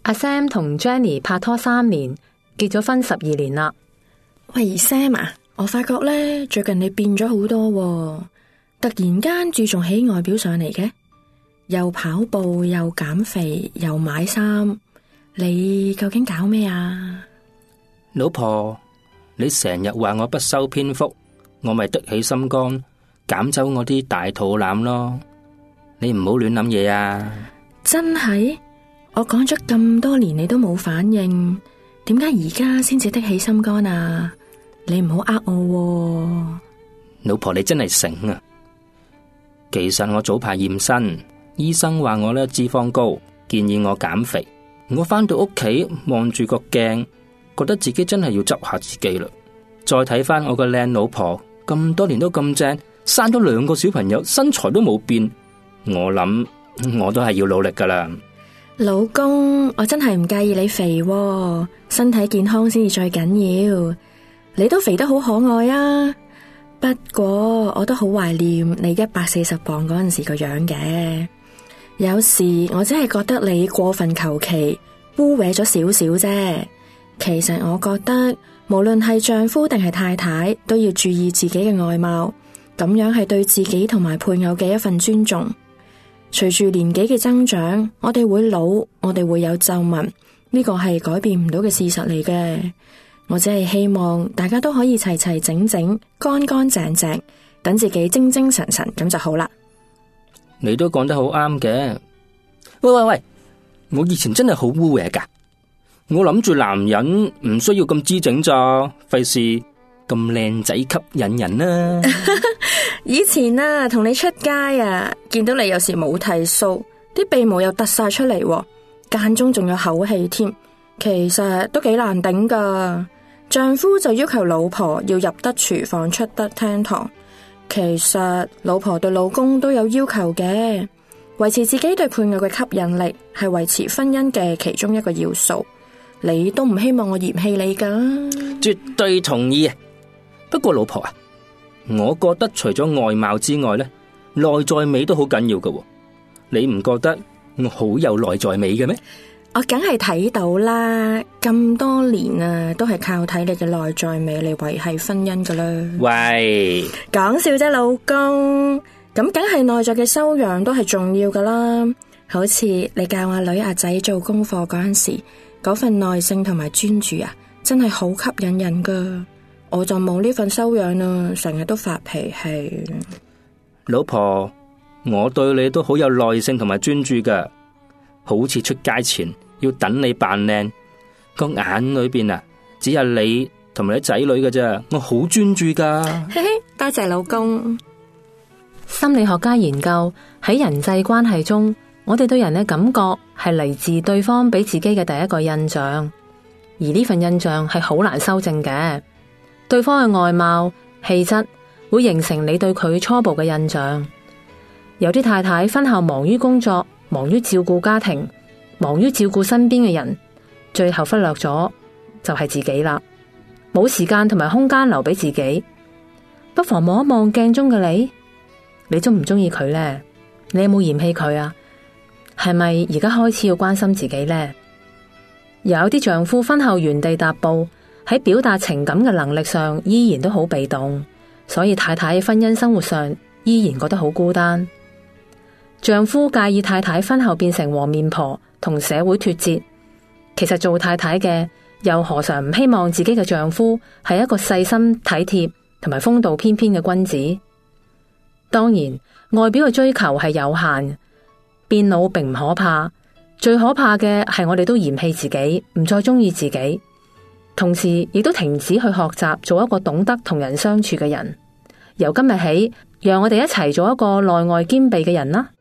阿 Sam 同 Jenny 拍拖3年，結咗婚12年啦。 喂 Sam 啊，我發覺咧最近你變咗好多喎，突然間注重起外表上嚟嘅，又跑步又減肥又買衫，你究竟搞咩啊？ 老婆，你成日話我不修邊幅，我咪得起心肝減走我啲大肚腩咯。你唔好亂諗嘢啊！ 真係？我講咗咁多年你都冇反應，點解而家先至得起心肝啊？你唔好呃我喎。 老婆，你真係醒啊！其實我早排驗身，醫生話我咧脂肪高，建議我減肥。我返到屋企望住個鏡，覺得自己真係要執下自己啦。再睇返我個靚老婆，咁多年都咁正，生咗2個小朋友，身材都冇變。我諗我都係要努力噶啦。 老公，我真係唔介意你肥喎，身體健康先至最緊要。你都肥得好可愛啊，不過我都好懷念你140磅嗰陣時個樣嘅。有時我真係覺得你過分求其，污穢咗少少啫。其實我覺得無論係丈夫定係太太，都要注意自己嘅外貌，咁樣係對自己同埋配偶嘅一份尊重。隨住年紀嘅增長，我哋會老，我哋會有皺紋，呢個係改變唔到嘅事實嚟嘅。我只係希望大家都可以齊齊整整、乾乾淨淨，等自己精精神神咁就好啦。 你都講得好啱嘅。喂，我以前真係好污穢噶，我諗住男人唔需要咁姿整咋，費事咁靚仔吸引人啦。 以前啊，同你出街啊，見到你有時冇剃鬚，啲鼻毛又突晒出嚟，間中仲有口氣添，其實都幾難頂噶。丈夫就要求老婆要入得廚房出得廳堂，其實老婆對老公都有要求嘅。維持自己對配偶嘅吸引力係維持婚姻嘅其中一個要素。你都唔希望我嫌棄你噶？ 絕對同意啊！不過老婆啊，我覺得除咗外貌之外咧，內在美都好緊要噶。你唔覺得我好有內在美嘅咩？ 我梗係睇到啦，咁多年啊，都係靠睇你嘅內在美嚟維繫婚姻噶啦。 喂， 講笑啫，老公。咁梗係內在嘅修養都係重要噶啦。好似你教阿女阿仔做功課嗰陣時，嗰份耐性同埋專注啊，真係好吸引人噶。我就冇呢份修養啊，成日都發脾氣。 老婆，我對你都好有耐性同埋專注噶，好似出街前要等你扮靚，個眼裏邊啊，只係你同埋啲仔女㗎啫，我好專注噶。 嘿嘿，多謝老公。 心理學家研究喺人際關係中，我哋對人嘅感覺係嚟自對方俾自己嘅第一個印象，而呢份印象係好難修正嘅。對方嘅外貌、氣質會形成你對佢初步嘅印象。有啲太太婚後忙於工作，忙於照顧家庭，忙於照顧身邊嘅人，最後忽略咗就係自己啦，冇時間同埋空間留俾自己。不妨望一望鏡中嘅你，你中唔中意佢呢？你有冇嫌棄佢啊？係咪而家開始要關心自己呢？有啲丈夫婚後原地踏步，喺表達情感嘅能力上依然都好被動，所以太太喺婚姻生活上依然覺得好孤單。丈夫介意太太婚後變成黃面婆，同社會脫節。其實做太太嘅又何嘗唔希望自己嘅丈夫係一個細心體貼同埋風度翩翩嘅君子？當然，外表嘅追求係有限，變老並唔可怕，最可怕嘅係我哋都嫌棄自己，唔再中意自己，同時亦都停止去學習做一個懂得同人相處嘅人。由今日起，讓我哋一齊做一個內外兼備嘅人啦。